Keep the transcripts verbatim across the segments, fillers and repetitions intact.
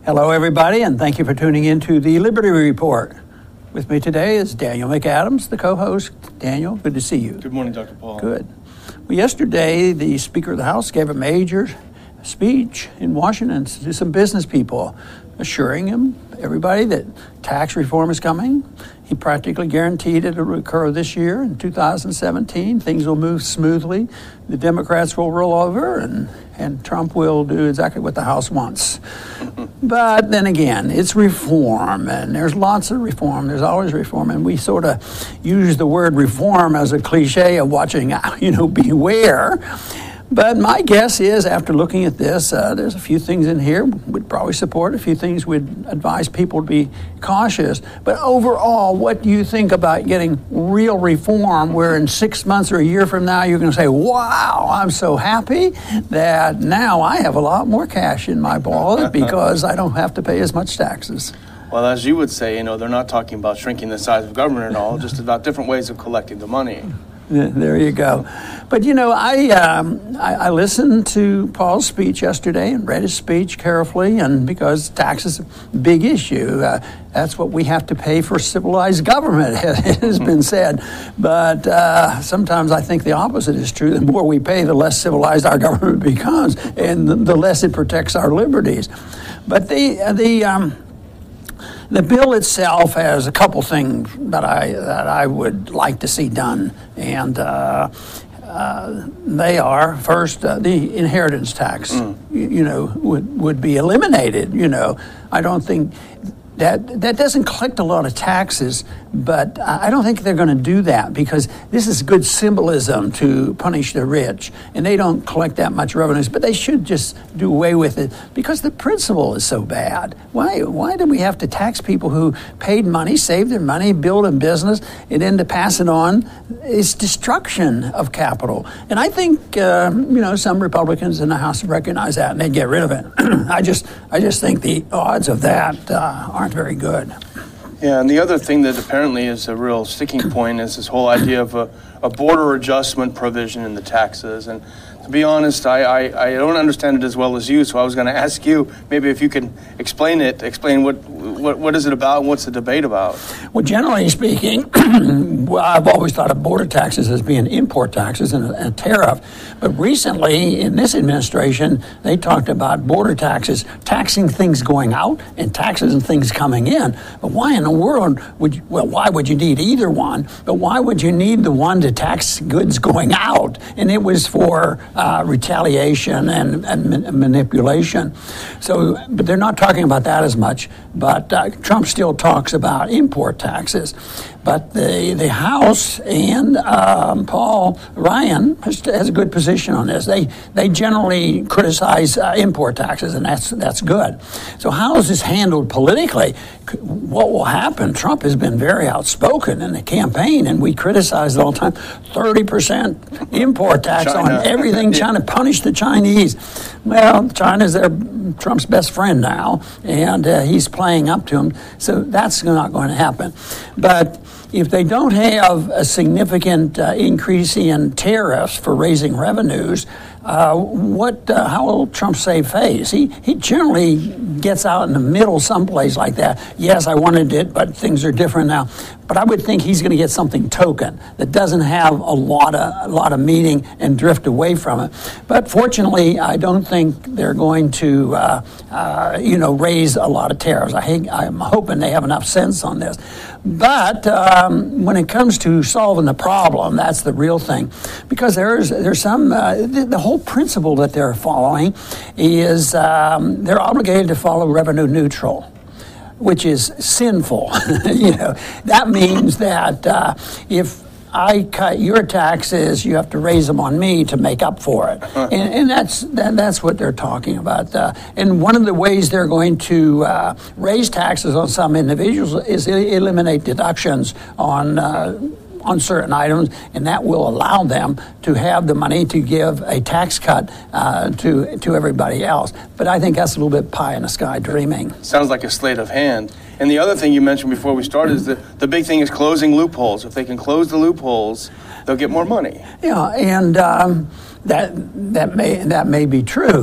Hello, everybody, and thank you for tuning in to the Liberty Report. With me today is Daniel McAdams, the co-host. Daniel, good to see you. Good morning, Doctor Paul. Good. Well, yesterday, the Speaker of the House gave a major speech in Washington to some business people, assuring them, everybody, that tax reform is coming. He practically guaranteed it will occur this year in two thousand seventeen. Things will move smoothly. The Democrats will roll over, and, and Trump will do exactly what the House wants. But then again, it's reform, and there's lots of reform. There's always reform, and we sort of use the word reform as a cliche of watching, you know, beware. But my guess is, after looking at this, uh, there's a few things in here we'd probably support, a few things we'd advise people to be cautious. But overall, what do you think about getting real reform where in six months or a year from now you're going to say, wow, I'm so happy that now I have a lot more cash in my wallet because I don't have to pay as much taxes? Well, as you would say, you know, they're not talking about shrinking the size of government at all, just about different ways of collecting the money. Yeah, there you go. But, you know, I, um, I I listened to Paul's speech yesterday and read his speech carefully, and because tax is a big issue, uh, that's what we have to pay for civilized government, it has been said. But uh, sometimes I think the opposite is true. The more we pay, the less civilized our government becomes, and the, the less it protects our liberties. But the the... Um, The bill itself has a couple things that I that I would like to see done, and uh, uh, they are first uh, the inheritance tax. Mm. You, you know, would would be eliminated. You know, I don't think that that doesn't collect a lot of taxes, but I don't think they're going to do that because this is good symbolism to punish the rich, and they don't collect that much revenues. But they should just do away with it because the principle is so bad. Why why do we have to tax people who paid money, saved their money, build a business, and then to pass it on? It's destruction of capital. And I think uh, you know some Republicans in the House recognize that, and they get rid of it. I just I just think the odds of that uh, aren't very good. Yeah, and the other thing that apparently is a real sticking point is this whole idea of a, a border adjustment provision in the taxes. And to be honest, I, I, I don't understand it as well as you, so I was going to ask you maybe if you can explain it, explain what, what what is it about and what's the debate about? Well, generally speaking, well, I've always thought of border taxes as being import taxes and a, a tariff. But recently, in this administration, they talked about border taxes, taxing things going out and taxes and things coming in. But why in the world would you, well, why would you need either one? But why would you need the one to tax goods going out? And it was for uh, retaliation and, and ma- manipulation. So, but they're not talking about that as much. But uh, Trump still talks about import taxes. But the the House and um, Paul Ryan has, has a good position on this. They they generally criticize uh, import taxes, and that's that's good. So how is this handled politically? What will happen? Trump has been very outspoken in the campaign, and we criticize it all the time. thirty percent import tax China. on everything, trying to punish the Chinese. Well, China's their Trump's best friend now, and uh, he's playing up to him. So that's not going to happen. But if they don't have a significant uh, increase in tariffs for raising revenues, uh, what? Uh, how will Trump save face? He he generally gets out in the middle someplace like that. Yes, I wanted it, but things are different now. But I would think he's going to get something token that doesn't have a lot of a lot of meaning and drift away from it. But fortunately, I don't think they're going to uh, uh, you know raise a lot of tariffs. I hate, I'm hoping they have enough sense on this. But um, when it comes to solving the problem, that's the real thing, because there's there's some uh, the, the whole principle that they're following is um, they're obligated to follow revenue neutral, which is sinful. You know, that means that uh, if I cut your taxes, you have to raise them on me to make up for it, and, and that's that, that's what they're talking about. Uh, and one of the ways they're going to uh, raise taxes on some individuals is eliminate deductions on. Uh, on certain items, and that will allow them to have the money to give a tax cut uh, to to everybody else. But I think that's a little bit pie in the sky dreaming. Sounds like a sleight of hand. And the other thing you mentioned before we started is that the big thing is closing loopholes. If they can close the loopholes, they'll get more money. Yeah, and um, that that may that may be true.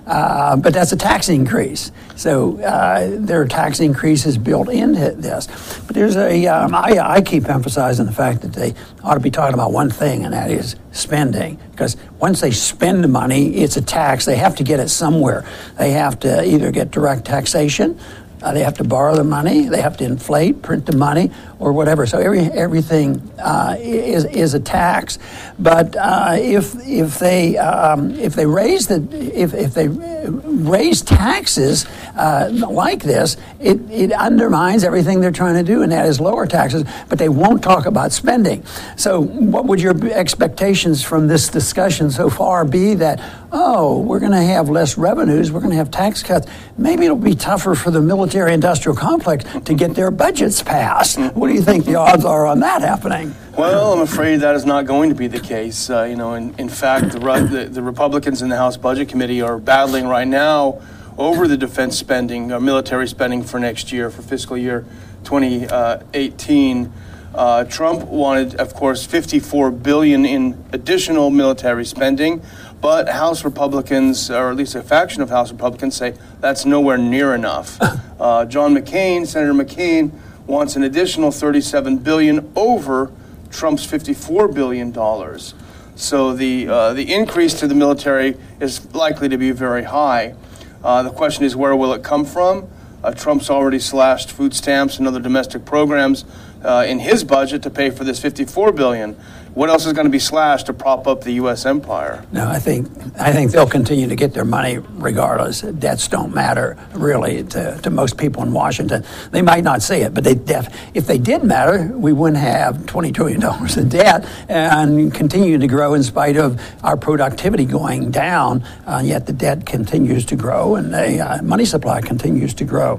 uh, but that's a tax increase. So uh, there are tax increases built into this. But there's a, um, I, I keep emphasizing the fact that they ought to be talking about one thing, and that is spending. Because once they spend the money, it's a tax. They have to get it somewhere. They have to either get direct taxation, Uh, they have to borrow the money, they have to inflate, print the money, or whatever. So every everything uh, is is a tax. But uh, if if they um, if they raise the if if they raise taxes uh, like this, it it undermines everything they're trying to do, and that is lower taxes. But they won't talk about spending. So what would your expectations from this discussion so far be? That oh, we're going to have less revenues, we're going to have tax cuts. Maybe it'll be tougher for the military-industrial complex to get their budgets passed. What do you think the odds are on that happening? Well, I'm afraid that is not going to be the case. Uh, you know, in, in fact, the, the, the Republicans in the House Budget Committee are battling right now over the defense spending, uh, military spending for next year, for fiscal year twenty eighteen. Uh, Trump wanted, of course, fifty-four billion dollars in additional military spending, but House Republicans, or at least a faction of House Republicans, say that's nowhere near enough. Uh, John McCain, Senator McCain, wants an additional thirty-seven billion dollars over Trump's fifty-four billion dollars. So the uh, the increase to the military is likely to be very high. Uh, the question is, where will it come from? Uh, Trump's already slashed food stamps and other domestic programs uh, in his budget to pay for this fifty-four billion dollars. What else is going to be slashed to prop up the U S empire? No, I think I think they'll continue to get their money regardless. Debts don't matter really to, to most people in Washington. They might not say it, but they def, if they did matter, we wouldn't have twenty trillion dollars in debt and continue to grow in spite of our productivity going down. Uh, yet the debt continues to grow and the uh, money supply continues to grow.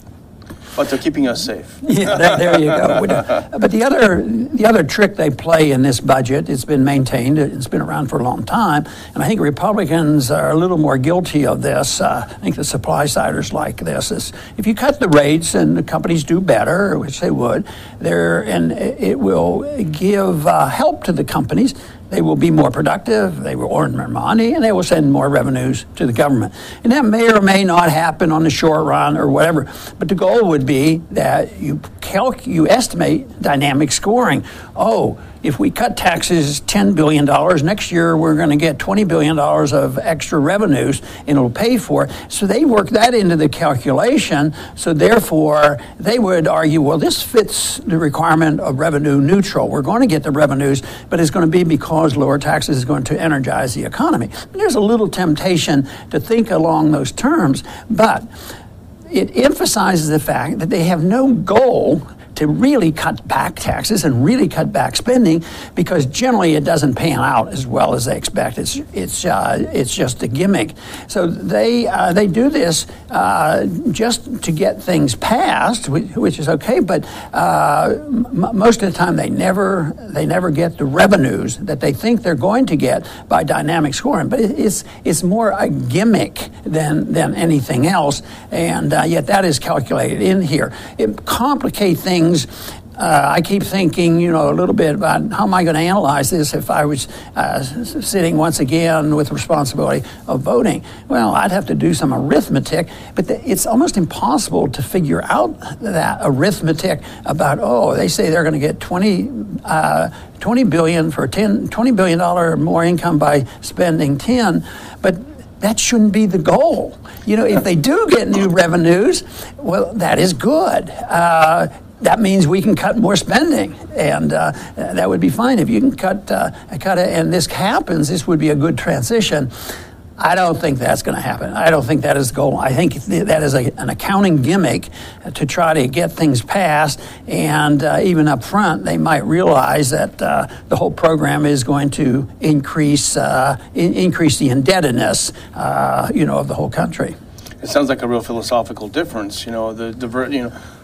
But they're keeping us safe. Yeah, there, there you go. But the other the other trick they play in this budget, it's been maintained, it's been around for a long time, and I think Republicans are a little more guilty of this. Uh, I think the supply siders like this. Is if you cut the rates and the companies do better, which they would, there and it will give uh, help to the companies. They will be more productive, they will earn more money, and they will send more revenues to the government. And that may or may not happen on the short run or whatever, but the goal would be that you calc- you estimate dynamic scoring. Oh, if we cut taxes ten billion dollars, next year we're going to get twenty billion dollars of extra revenues, and it'll pay for it. So they work that into the calculation, so therefore they would argue, well, this fits the requirement of revenue neutral. We're going to get the revenues, but it's going to be because lower taxes is going to energize the economy. And there's a little temptation to think along those terms, but it emphasizes the fact that they have no goal to really cut back taxes and really cut back spending, because generally it doesn't pan out as well as they expect. It's it's uh, it's just a gimmick. So they uh, they do this uh, just to get things passed, which, which is okay. But uh, m- most of the time they never they never get the revenues that they think they're going to get by dynamic scoring. But it, it's it's more a gimmick than than anything else, and uh, yet that is calculated in here. It complicates things. Uh, I keep thinking, you know, a little bit about how am I going to analyze this if I was uh, sitting once again with the responsibility of voting. Well, I'd have to do some arithmetic, but the, it's almost impossible to figure out that arithmetic about, oh, they say they're going to get twenty, uh, twenty billion for ten, twenty billion dollars more income by spending ten, but that shouldn't be the goal. You know, if they do get new revenues, well, that is good. Uh, That means we can cut more spending, and uh, that would be fine. If you can cut, uh, cut it, and this happens, this would be a good transition. I don't think that's going to happen. I don't think that is the goal. I think that is a, an accounting gimmick to try to get things passed, and uh, even up front, they might realize that uh, the whole program is going to increase uh, in, increase the indebtedness, uh, you know, of the whole country. It sounds like a real philosophical difference. You know, the, the you know,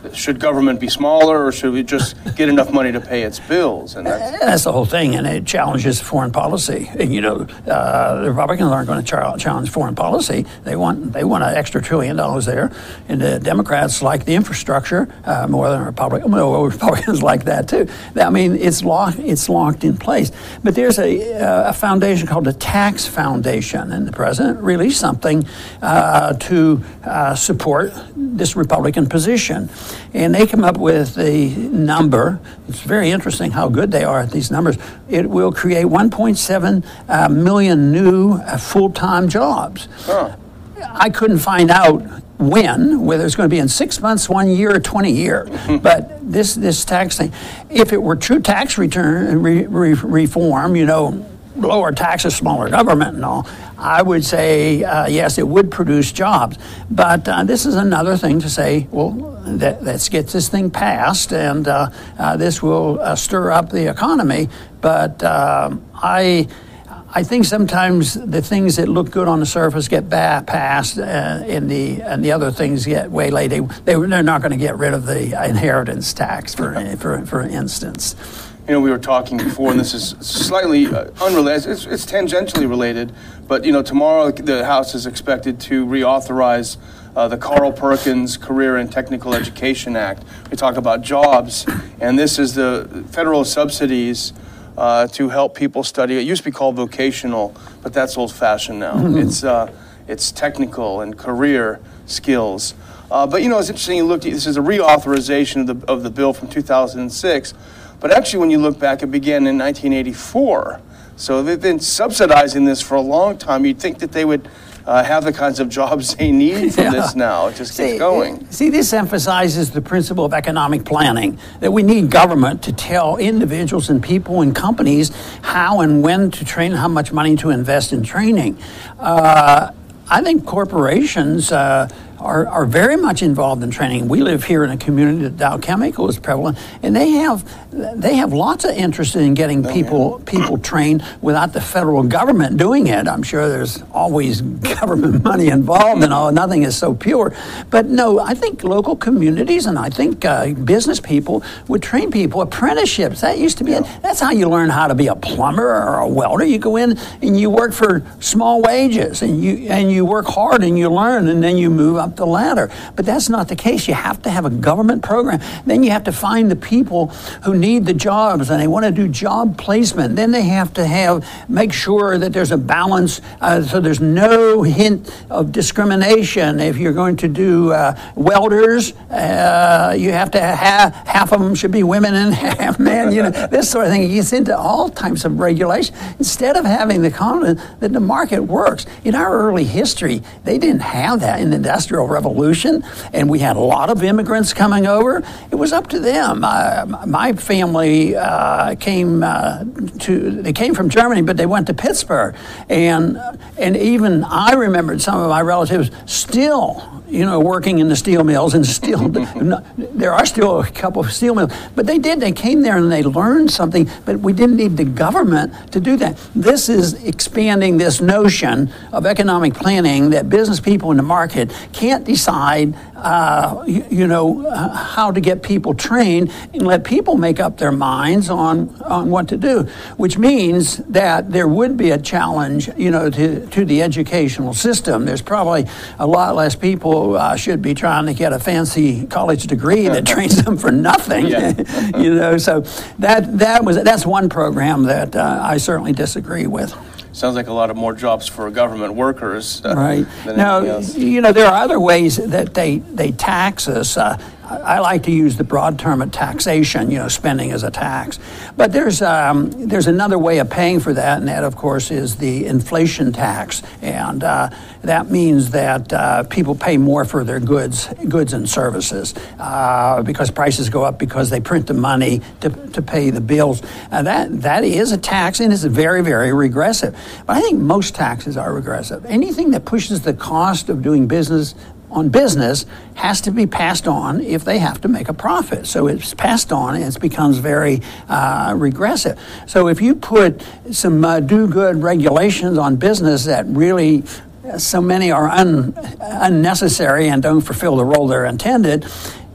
should government be smaller, or should we just get enough money to pay its bills? And that's, that's the whole thing, and it challenges foreign policy. And, you know, uh, the Republicans aren't going to char- challenge foreign policy. They want they want an extra trillion dollars there, and the Democrats like the infrastructure uh, more than Republicans. Well, Republicans like that too. I mean, it's locked it's locked in place. But there's a, uh, a foundation called the Tax Foundation, and the president released something uh, to uh, support this Republican position. And they come up with a number. It's very interesting how good they are at these numbers. It will create one point seven uh, million new uh, full-time jobs. Huh. I couldn't find out when, whether it's going to be in six months, one year, or twenty years. But this this tax thing, if it were true tax return re, re, reform, you know, lower taxes, smaller government and all, I would say, uh, yes, it would produce jobs. But uh, this is another thing to say, well, that, let's get this thing passed, and uh, uh, this will uh, stir up the economy. But uh, I... I think sometimes the things that look good on the surface get ba- passed, uh, and the and the other things get way late. They, they they're not going to get rid of the inheritance tax, for for for instance. You know, we were talking before, and this is slightly uh, unrelated. It's, it's tangentially related, but you know, tomorrow the House is expected to reauthorize uh, the Carl Perkins Career and Technical Education Act. We talk about jobs, and this is the federal subsidies Uh, to help people study. It used to be called vocational, but that's old-fashioned now. Mm-hmm. It's uh, it's technical and career skills. Uh, but you know, it's interesting. You looked. This is a reauthorization of the of the bill from two thousand six, but actually, when you look back, it began in nineteen eighty-four. So they've been subsidizing this for a long time. You'd think that they would Uh, have the kinds of jobs they need from yeah. this now. It just keeps see, going. See, this emphasizes the principle of economic planning, that we need government to tell individuals and people and companies how and when to train, how much money to invest in training. Uh, I think corporations uh, are, are very much involved in training. We live here in a community that Dow Chemical is prevalent, and they have they have lots of interest in getting people oh, yeah. people trained without the federal government doing it. I'm sure there's always government money involved, and all. Nothing is so pure. But no, I think local communities and I think uh, business people would train people. Apprenticeships, that used to be yeah. it. That's how you learn how to be a plumber or a welder. You go in and you work for small wages, and you and you work hard and you learn, and then you move up the ladder. But that's not the case. You have to have a government program. Then you have to find the people who need the jobs, and they want to do job placement. Then they have to have make sure that there's a balance, uh, so there's no hint of discrimination. If you're going to do uh, welders, uh, you have to have half of them should be women and half men. You know, this sort of thing. It gets into all types of regulation instead of having the confidence that the market works. In our early history, they didn't have that in the Industrial Revolution, and we had a lot of immigrants coming over. It was up to them. Uh, my family uh, came uh, to, they came from Germany, but they went to Pittsburgh. And, and even I remembered some of my relatives still, you know, working in the steel mills, and still, there are still a couple of steel mills. But they did, they came there and they learned something, but we didn't need the government to do that. This is expanding this notion of economic planning that business people in the market can't decide, uh, you, you know, uh, how to get people trained, and let people make up their minds on, on what to do, which means that there would be a challenge, you know, to, to the educational system. There's probably a lot less people uh, should be trying to get a fancy college degree that trains them for nothing, yeah. you know. So that that was that's one program that uh, I certainly disagree with. Sounds like a lot of more jobs for government workers. Uh, right. Than now, else. you know, there are other ways that they, they tax us. Uh, I like to use the broad term of taxation, you know, spending as a tax. But there's um, there's another way of paying for that, and that, of course, is the inflation tax. And uh, that means that uh, people pay more for their goods goods and services uh, because prices go up because they print the money to, to pay the bills. Uh, that that is a tax, and it's very, very regressive. But I think most taxes are regressive. Anything that pushes the cost of doing business on business has to be passed on if they have to make a profit. So it's passed on and it becomes very uh, regressive. So if you put some uh, do-good regulations on business that really so many are un, unnecessary and don't fulfill the role they're intended,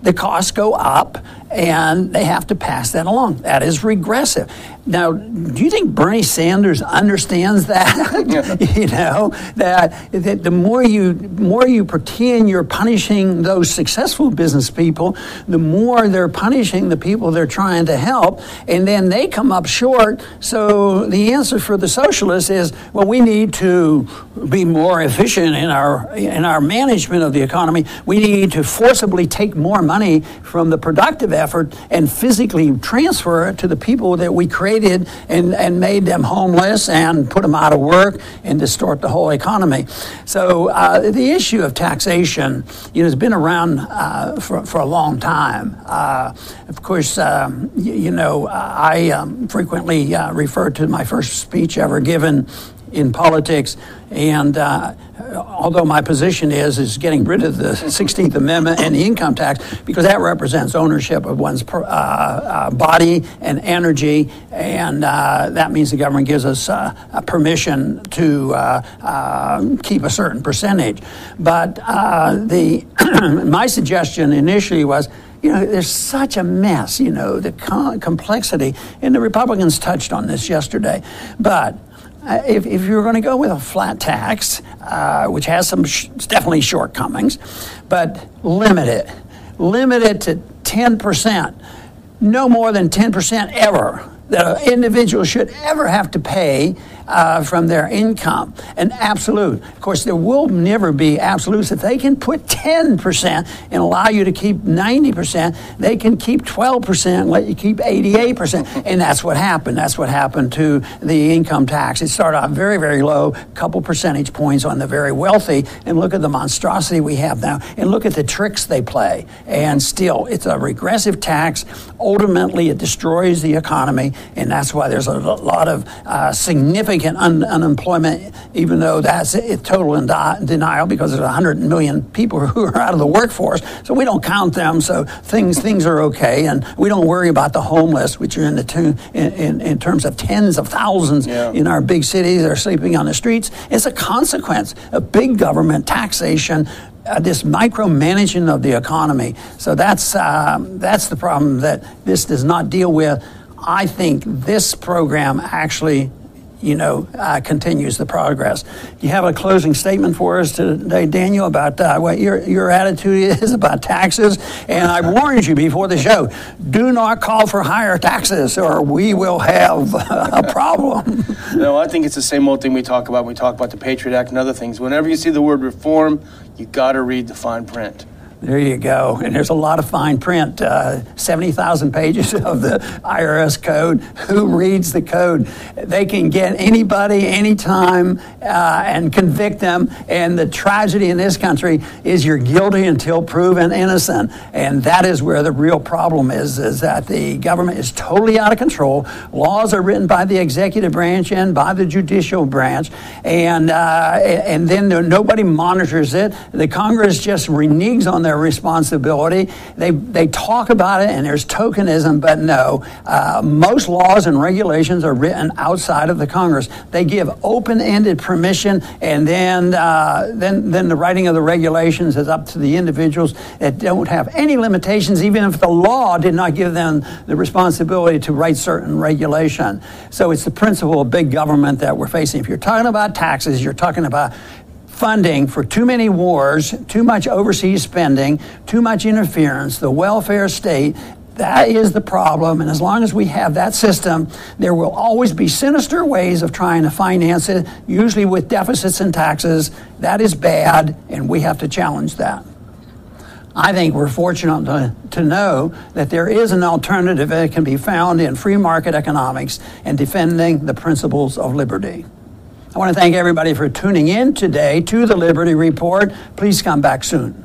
the costs go up, and they have to pass that along. That is regressive. Now, do you think Bernie Sanders understands that? You know, that, that the more you more you pretend you're punishing those successful business people, the more they're punishing the people they're trying to help, and then they come up short. So the answer for the socialists is, well, we need to be more efficient in our in our management of the economy. We need to forcibly take more money from the productive effort and physically transfer it to the people that we created and, and made them homeless and put them out of work and distort the whole economy. So uh, the issue of taxation, you know, has been around uh, for, for a long time. Uh, of course, um, you, you know, I um, frequently uh, refer to my first speech ever given in politics, and uh, although my position is is getting rid of the sixteenth Amendment and the income tax, because that represents ownership of one's uh, uh, body and energy, and uh, that means the government gives us uh, a permission to uh, uh, keep a certain percentage. But uh, the my suggestion initially was, you know, there's such a mess, you know, the com- complexity, and the Republicans touched on this yesterday, but Uh, if, if you're going to go with a flat tax, uh, which has some sh- definitely shortcomings, but limit it. Limit it to ten percent. No more than ten percent ever that an individual should ever have to pay uh, from their income. An absolute. Of course, there will never be absolutes. If they can put ten percent and allow you to keep ninety percent, they can keep twelve percent and let you keep eighty-eight percent. And that's what happened. That's what happened to the income tax. It started out very, very low, a couple percentage points on the very wealthy, and look at the monstrosity we have now, and look at the tricks they play. And still, it's a regressive tax. Ultimately, it destroys the economy, and that's why there's a lot of uh, significant un- unemployment, even though that's it, total in di- denial, because there's one hundred million people who are out of the workforce, so we don't count them, so things things are okay, and we don't worry about the homeless, which are in the two, in, in, in terms of tens of thousands yeah. in our big cities that are sleeping on the streets. It's a consequence of big government taxation, Uh, this micromanaging of the economy. So that's um, that's the problem that this does not deal with. I think this program actually, you know, uh, continues the progress. You have a closing statement for us today, Daniel, about uh, what your your attitude is about taxes. And I warned you before the show, do not call for higher taxes or we will have a problem. No, I think it's the same old thing we talk about. We talk about the Patriot Act and other things. Whenever you see the word reform, you got to read the fine print. There you go. And there's a lot of fine print, uh, seventy thousand pages of the I R S code. Who reads the code? They can get anybody, anytime, uh, and convict them. And the tragedy in this country is you're guilty until proven innocent. And that is where the real problem is, is that the government is totally out of control. Laws are written by the executive branch and by the judicial branch. And, uh, and then there, nobody monitors it. The Congress just reneges on their responsibility. They they talk about it, and there's tokenism, but no. Uh, most laws and regulations are written outside of the Congress. They give open-ended permission, and then uh, then then the writing of the regulations is up to the individuals that don't have any limitations, even if the law did not give them the responsibility to write certain regulation. So it's the principle of big government that we're facing. If you're talking about taxes, you're talking about funding for too many wars, too much overseas spending, too much interference, the welfare state. That is the problem, and as long as we have that system, there will always be sinister ways of trying to finance it, usually with deficits and taxes. That is bad, and we have to challenge that. I think we're fortunate to, to know that there is an alternative that can be found in free market economics and defending the principles of liberty. I want to thank everybody for tuning in today to the Liberty Report. Please come back soon.